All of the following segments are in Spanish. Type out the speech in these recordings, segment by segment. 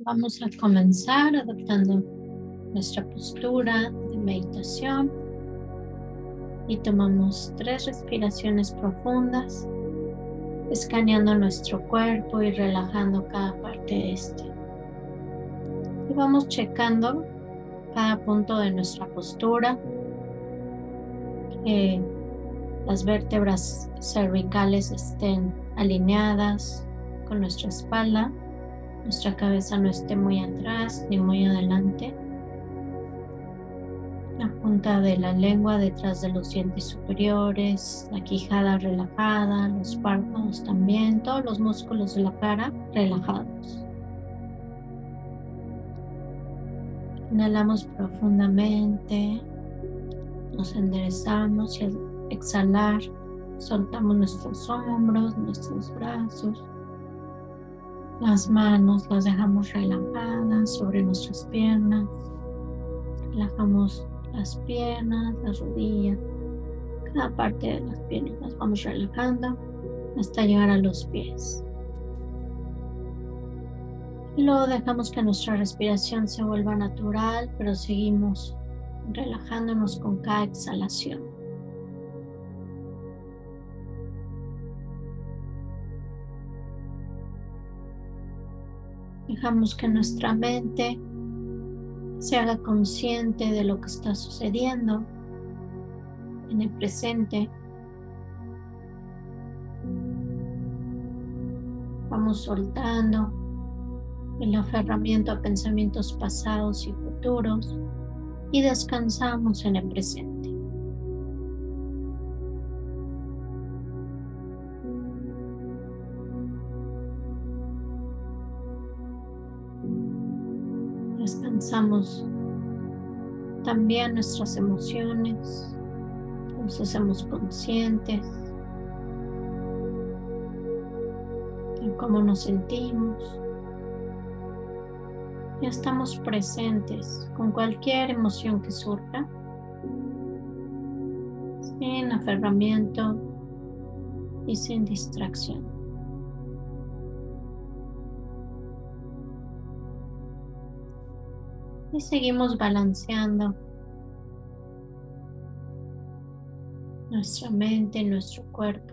Vamos a comenzar adoptando nuestra postura de meditación y tomamos 3 respiraciones profundas, escaneando nuestro cuerpo y relajando cada parte de este. Y vamos checando cada punto de nuestra postura, que las vértebras cervicales estén alineadas con nuestra espalda, nuestra cabeza no esté muy atrás ni muy adelante. La punta de la lengua detrás de los dientes superiores, la quijada relajada, los párpados también, todos los músculos de la cara relajados. Inhalamos profundamente, nos enderezamos y al exhalar soltamos nuestros hombros, nuestros brazos. Las manos las dejamos relajadas sobre nuestras piernas. Relajamos las piernas, las rodillas, cada parte de las piernas las vamos relajando hasta llegar a los pies. Y luego dejamos que nuestra respiración se vuelva natural, pero seguimos relajándonos con cada exhalación. Dejamos que nuestra mente se haga consciente de lo que está sucediendo en el presente. Vamos soltando el aferramiento a pensamientos pasados y futuros y descansamos en el presente. Descansamos también nuestras emociones, nos hacemos conscientes de cómo nos sentimos. Ya estamos presentes con cualquier emoción que surja, sin aferramiento y sin distracción. Y seguimos balanceando nuestra mente, nuestro cuerpo,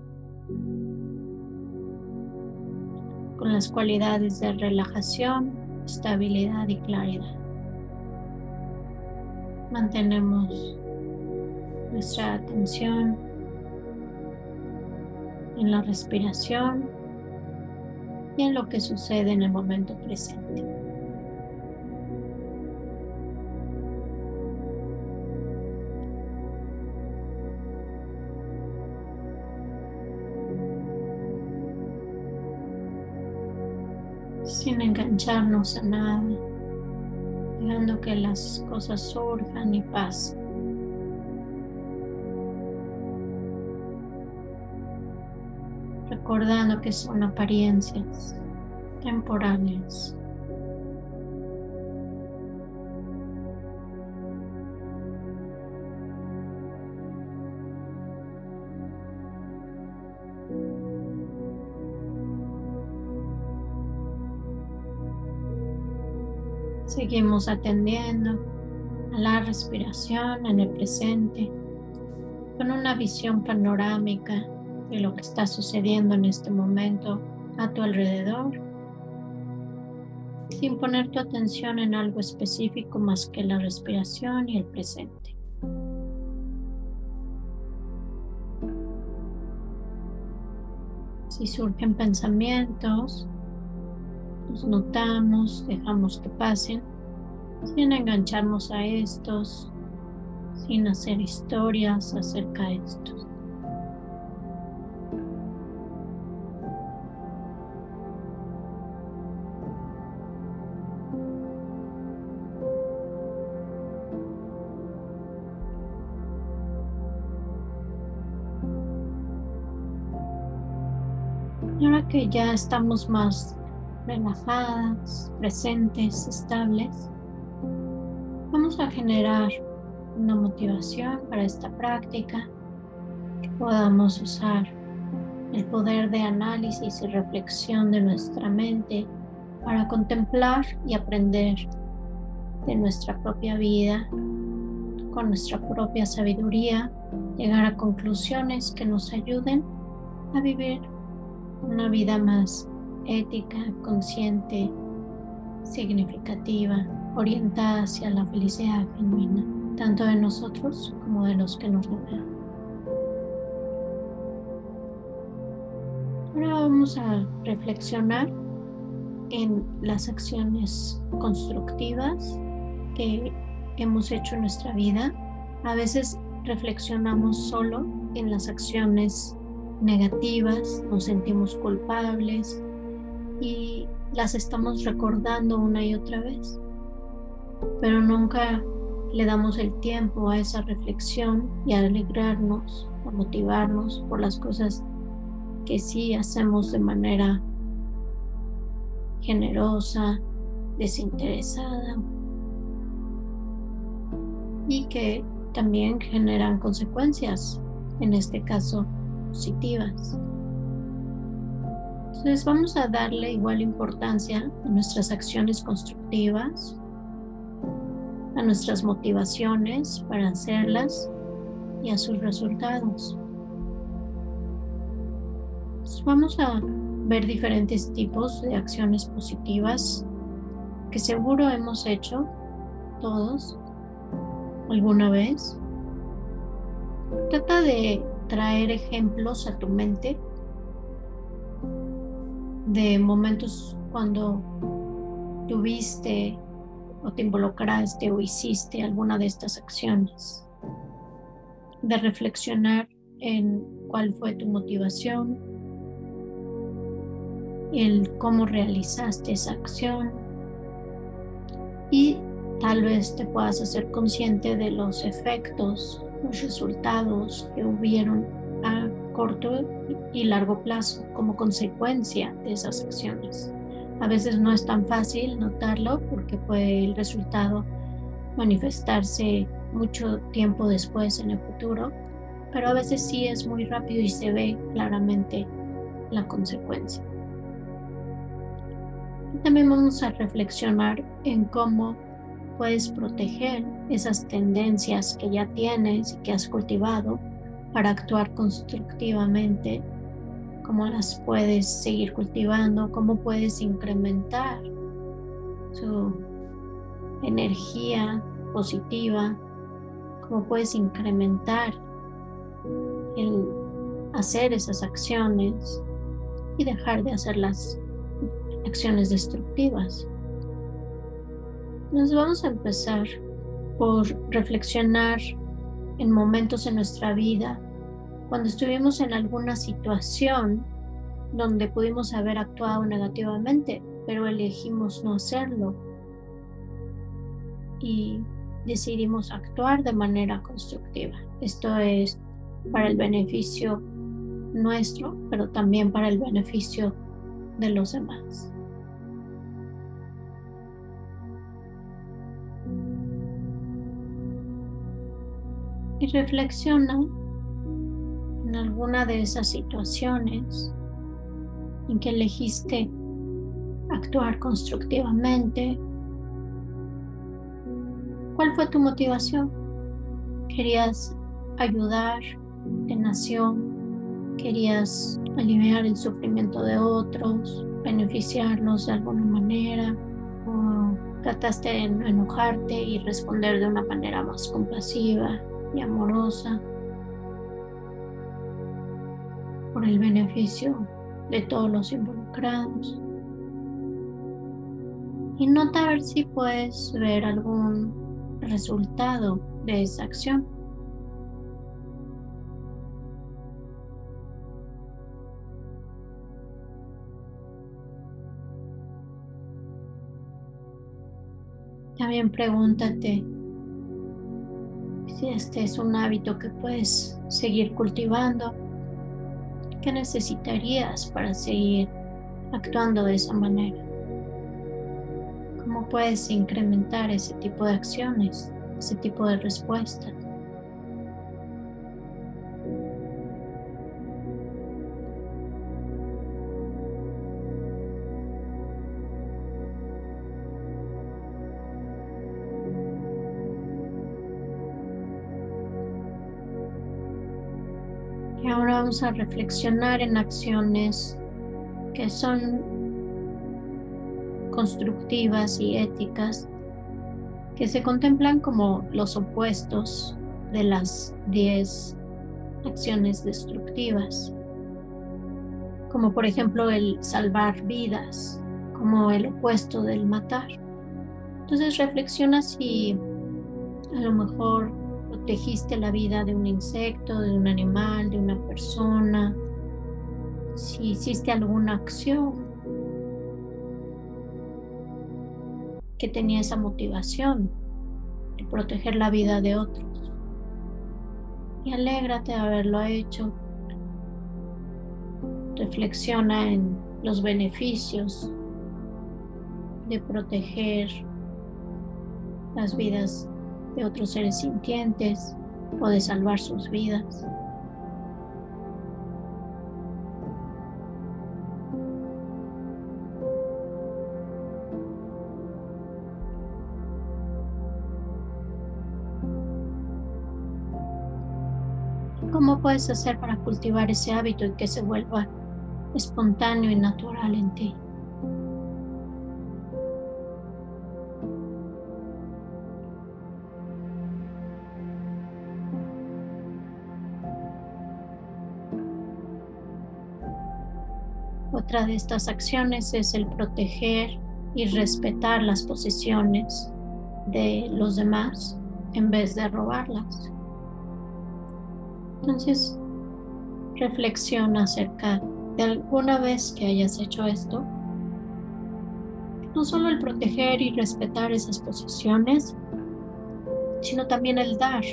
con las cualidades de relajación, estabilidad y claridad. Mantenemos nuestra atención en la respiración y en lo que sucede en el momento presente. Sin engancharnos a nada, dejando que las cosas surjan y pasen. Recordando que son apariencias temporales. Seguimos atendiendo a la respiración en el presente, con una visión panorámica de lo que está sucediendo en este momento a tu alrededor, sin poner tu atención en algo específico más que la respiración y el presente. Si surgen pensamientos, los notamos, dejamos que pasen, sin engancharnos a estos, sin hacer historias acerca de estos. Y ahora que ya estamos más relajadas, presentes, estables, vamos a generar una motivación para esta práctica, que podamos usar el poder de análisis y reflexión de nuestra mente para contemplar y aprender de nuestra propia vida, con nuestra propia sabiduría, llegar a conclusiones que nos ayuden a vivir una vida más ética, consciente, significativa, orientada hacia la felicidad genuina, tanto de nosotros como de los que nos rodean. Ahora vamos a reflexionar en las acciones constructivas que hemos hecho en nuestra vida. A veces reflexionamos solo en las acciones negativas, nos sentimos culpables y las estamos recordando una y otra vez, pero nunca le damos el tiempo a esa reflexión y a alegrarnos, a motivarnos por las cosas que sí hacemos de manera generosa, desinteresada y que también generan consecuencias, en este caso positivas. Entonces vamos a darle igual importancia a nuestras acciones constructivas, a nuestras motivaciones para hacerlas y a sus resultados. Entonces vamos a ver diferentes tipos de acciones positivas que seguro hemos hecho todos alguna vez. Trata de traer ejemplos a tu mente de momentos cuando tuviste o te involucraste o hiciste alguna de estas acciones, de reflexionar en cuál fue tu motivación, el cómo realizaste esa acción y tal vez te puedas hacer consciente de los efectos, los resultados que hubieron a corto y largo plazo como consecuencia de esas acciones. A veces no es tan fácil notarlo porque puede el resultado manifestarse mucho tiempo después en el futuro, pero a veces sí es muy rápido y se ve claramente la consecuencia. Y también vamos a reflexionar en cómo puedes proteger esas tendencias que ya tienes y que has cultivado para actuar constructivamente, cómo las puedes seguir cultivando, cómo puedes incrementar su energía positiva, cómo puedes incrementar el hacer esas acciones y dejar de hacer las acciones destructivas. Nos vamos a empezar por reflexionar en momentos en nuestra vida cuando estuvimos en alguna situación donde pudimos haber actuado negativamente, pero elegimos no hacerlo y decidimos actuar de manera constructiva. Esto es para el beneficio nuestro, pero también para el beneficio de los demás. Y reflexiona en alguna de esas situaciones en que elegiste actuar constructivamente. ¿Cuál fue tu motivación? ¿Querías ayudar? ¿Te nació? ¿Querías aliviar el sufrimiento de otros? ¿Beneficiarlos de alguna manera? ¿O trataste de no enojarte y responder de una manera más compasiva y amorosa por el beneficio de todos los involucrados? Y nota a ver si puedes ver algún resultado de esa acción. También pregúntate si este es un hábito que puedes seguir cultivando. ¿Qué necesitarías para seguir actuando de esa manera? ¿Cómo puedes incrementar ese tipo de acciones, ese tipo de respuestas? Y ahora vamos a reflexionar en acciones que son constructivas y éticas, que se contemplan como los opuestos de las 10 acciones destructivas, como por ejemplo el salvar vidas, como el opuesto del matar. Entonces reflexiona si a lo mejor protegiste la vida de un insecto, de un animal, de una persona, si hiciste alguna acción que tenía esa motivación de proteger la vida de otros. Y alégrate de haberlo hecho. Reflexiona en los beneficios de proteger las vidas de otros seres sintientes o de salvar sus vidas. ¿Cómo puedes hacer para cultivar ese hábito y que se vuelva espontáneo y natural en ti? Otra de estas acciones es el proteger y respetar las posesiones de los demás en vez de robarlas. Entonces, reflexiona acerca de alguna vez que hayas hecho esto. No solo el proteger y respetar esas posesiones, sino también el dar.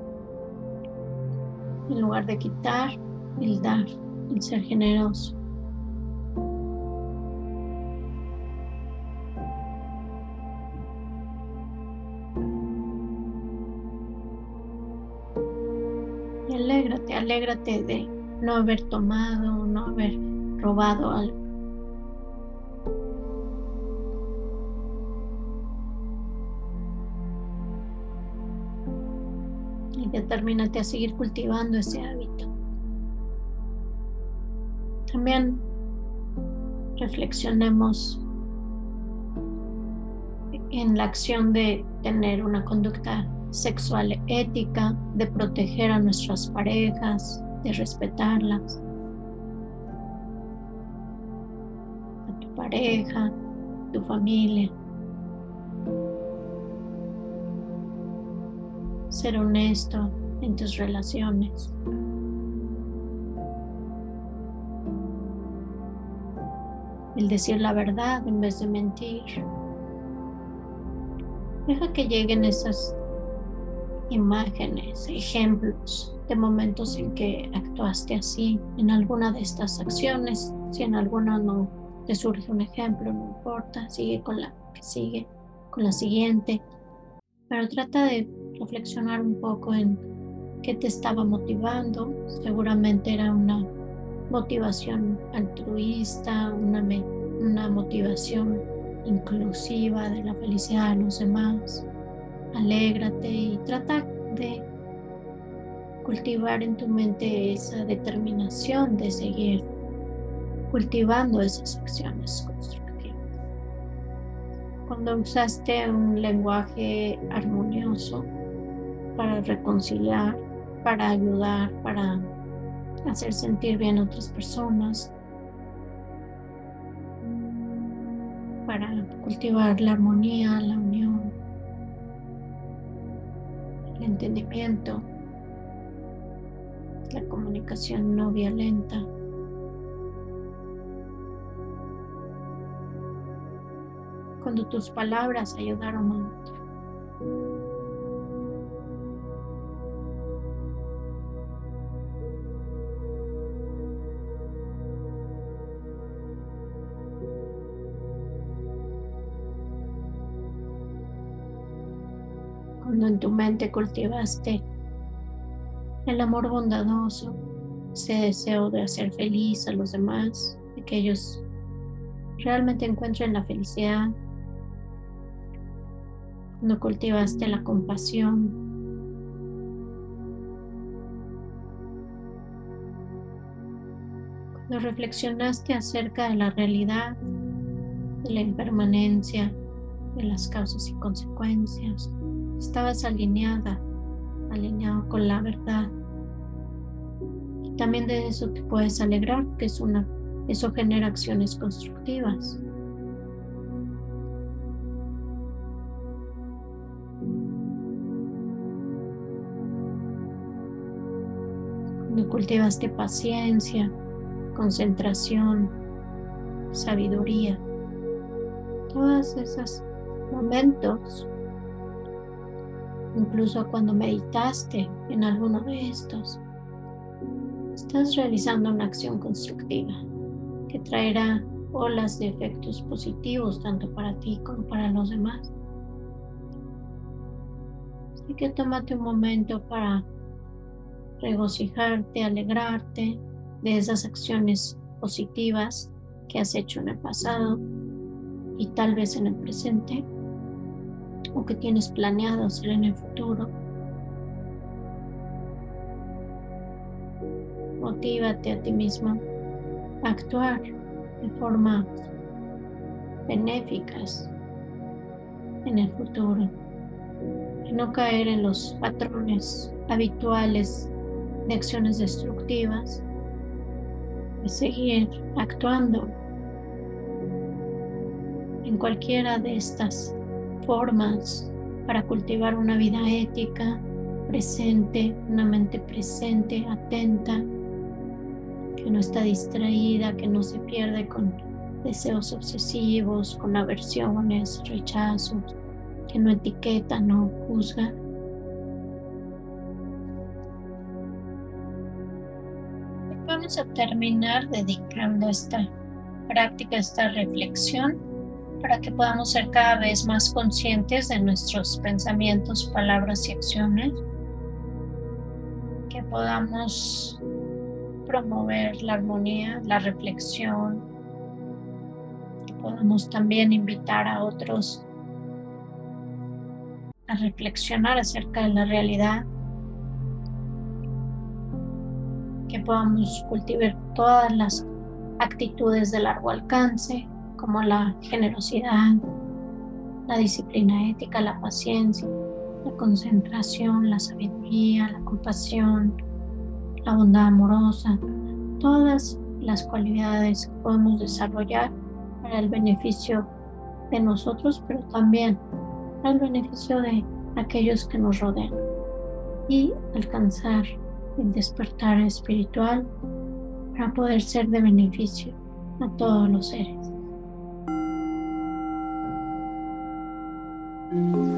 En lugar de quitar, el dar, el ser generoso. Y alégrate de no haber tomado, no haber robado algo. Y determínate a seguir cultivando ese hábito. También reflexionemos en la acción de tener una conducta sexual ética, de proteger a nuestras parejas, de respetarlas, a tu pareja, tu familia. Ser honesto en tus relaciones. El decir la verdad en vez de mentir. Deja que lleguen esas imágenes, ejemplos de momentos en que actuaste así en alguna de estas acciones. Si en alguna no te surge un ejemplo, no importa, sigue con la que sigue, con la siguiente. Pero trata de reflexionar un poco en qué te estaba motivando. Seguramente era una motivación altruista, una motivación inclusiva de la felicidad de los demás. Alégrate y trata de cultivar en tu mente esa determinación de seguir cultivando esas acciones constructivas. Cuando usaste un lenguaje armonioso para reconciliar, para ayudar, para hacer sentir bien a otras personas, para cultivar la armonía, la unión, el entendimiento, la comunicación no violenta. Cuando tus palabras ayudaron a otro. Cuando en tu mente cultivaste el amor bondadoso, ese deseo de hacer feliz a los demás, de que ellos realmente encuentren la felicidad. Cuando cultivaste la compasión, cuando cultivaste la compasión, cuando cultivaste la compasión, Cuando reflexionaste acerca de la realidad, de la impermanencia, de las causas y consecuencias, estabas alineado con la verdad. Y también de eso te puedes alegrar, que eso genera acciones constructivas. Cuando cultivaste paciencia, concentración, sabiduría, todos esos momentos, incluso cuando meditaste en alguno de estos, estás realizando una acción constructiva que traerá olas de efectos positivos tanto para ti como para los demás. Así que tómate un momento para regocijarte, alegrarte de esas acciones positivas que has hecho en el pasado y tal vez en el presente, o que tienes planeado hacer en el futuro. Motívate a ti mismo a actuar de forma benéficas en el futuro y no caer en los patrones habituales de acciones destructivas, de seguir actuando en cualquiera de estas formas para cultivar una vida ética, presente, una mente presente, atenta, que no está distraída, que no se pierde con deseos obsesivos, con aversiones, rechazos, que no etiqueta, no juzga. Vamos a terminar dedicando esta práctica, esta reflexión, para que podamos ser cada vez más conscientes de nuestros pensamientos, palabras y acciones, que podamos promover la armonía, la reflexión, que podamos también invitar a otros a reflexionar acerca de la realidad, que podamos cultivar todas las actitudes de largo alcance, como la generosidad, la disciplina ética, la paciencia, la concentración, la sabiduría, la compasión, la bondad amorosa, todas las cualidades que podemos desarrollar para el beneficio de nosotros, pero también para el beneficio de aquellos que nos rodean, y alcanzar el despertar espiritual para poder ser de beneficio a todos los seres.